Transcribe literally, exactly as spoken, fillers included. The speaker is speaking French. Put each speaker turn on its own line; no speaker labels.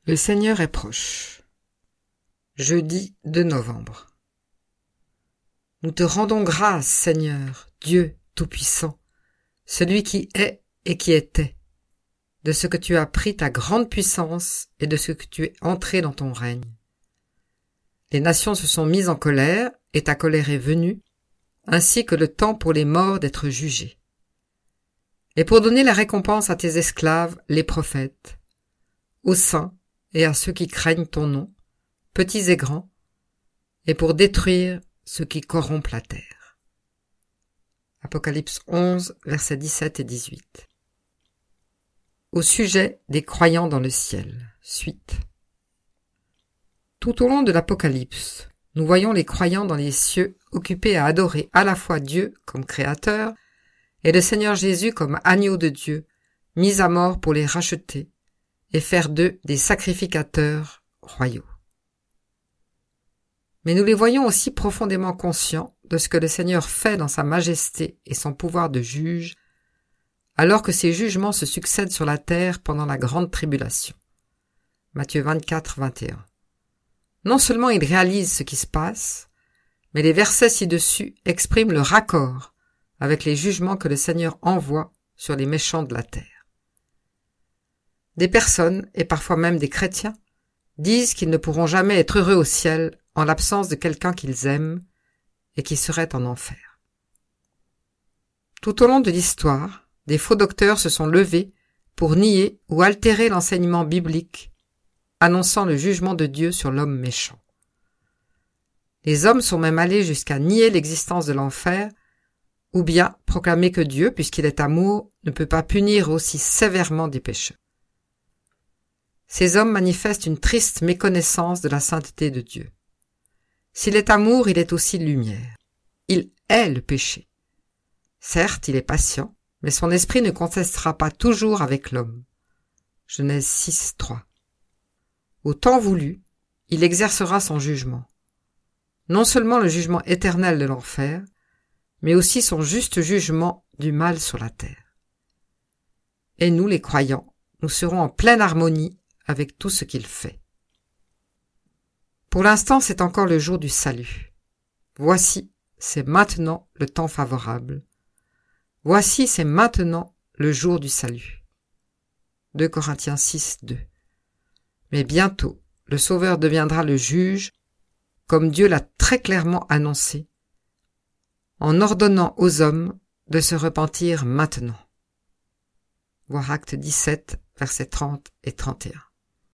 Le Seigneur est proche. Jeudi deux novembre. Nous te rendons grâce, Seigneur, Dieu Tout-Puissant, celui qui est et qui était, de ce que tu as pris ta grande puissance et de ce que tu es entré dans ton règne. Les nations se sont mises en colère et ta colère est venue, ainsi que le temps pour les morts d'être jugés. Et pour donner la récompense à tes esclaves, les prophètes, aux saints et à ceux qui craignent ton nom, petits et grands, et pour détruire ceux qui corrompent la terre. Apocalypse onze, versets dix-sept et dix-huit. Au sujet des croyants dans le ciel, suite. Tout au long de l'Apocalypse, nous voyons les croyants dans les cieux occupés à adorer à la fois Dieu comme créateur et le Seigneur Jésus comme agneau de Dieu, mis à mort pour les racheter et faire d'eux des sacrificateurs royaux. Mais nous les voyons aussi profondément conscients de ce que le Seigneur fait dans sa majesté et son pouvoir de juge, alors que ses jugements se succèdent sur la terre pendant la grande tribulation. Matthieu vingt-quatre, vingt et un. Non seulement ils réalisent ce qui se passe, mais les versets ci-dessus expriment le raccord avec les jugements que le Seigneur envoie sur les méchants de la terre. Des personnes, et parfois même des chrétiens, disent qu'ils ne pourront jamais être heureux au ciel en l'absence de quelqu'un qu'ils aiment et qui serait en enfer. Tout au long de l'histoire, des faux docteurs se sont levés pour nier ou altérer l'enseignement biblique, annonçant le jugement de Dieu sur l'homme méchant. Les hommes sont même allés jusqu'à nier l'existence de l'enfer, ou bien proclamer que Dieu, puisqu'il est amour, ne peut pas punir aussi sévèrement des pécheurs. Ces hommes manifestent une triste méconnaissance de la sainteté de Dieu. S'il est amour, il est aussi lumière. Il est le péché. Certes, il est patient, mais son esprit ne contestera pas toujours avec l'homme. Genèse six, trois. Au temps voulu, il exercera son jugement. Non seulement le jugement éternel de l'enfer, mais aussi son juste jugement du mal sur la terre. Et nous, les croyants, nous serons en pleine harmonie avec tout ce qu'il fait. Pour l'instant, c'est encore le jour du salut. Voici, c'est maintenant le temps favorable. Voici, c'est maintenant le jour du salut. deux Corinthiens six, deux. Mais bientôt, le Sauveur deviendra le juge, comme Dieu l'a très clairement annoncé, en ordonnant aux hommes de se repentir maintenant. Voir Acte dix-sept, versets trente et trente et un.